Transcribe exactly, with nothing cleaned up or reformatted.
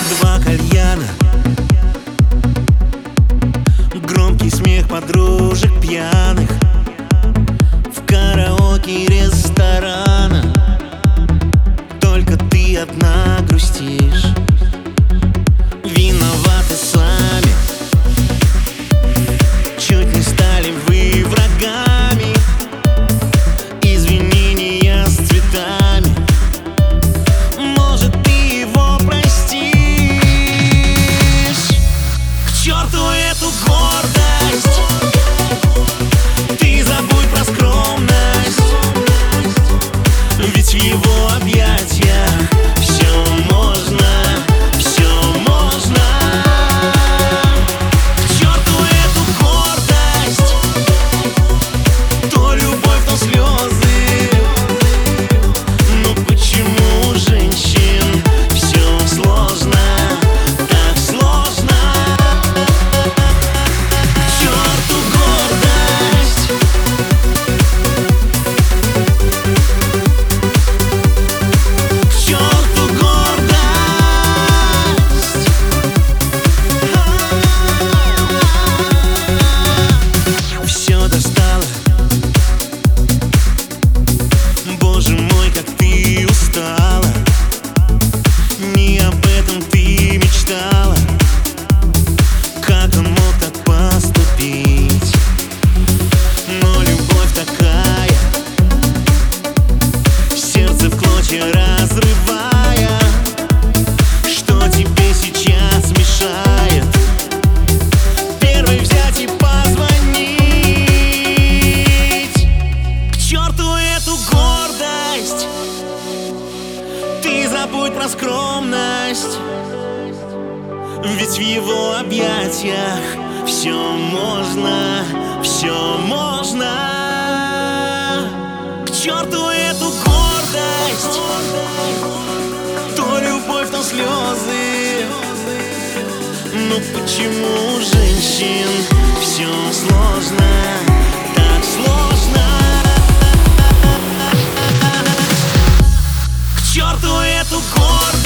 Два кальяна, громкий смех подружек пьяных в караоке ресторана. Только ты одна грустишь. Виноваты сами, чуть не стали вы врагами. Извинения с цветами, может, ты его простишь. К черту эту гордость, ты забудь про скромность, ведь в его объятиях все можно. Как он мог так поступить? Но любовь такая, сердце в клочья разрывая. Что тебе сейчас мешает первой взять и позвонить? К черту эту гордость, ты забудь про скромность, ведь в его объятиях все можно, все можно. К черту эту гордость, то любовь, то слезы. Но почему у женщин все сложно, так сложно? К черту эту гордость.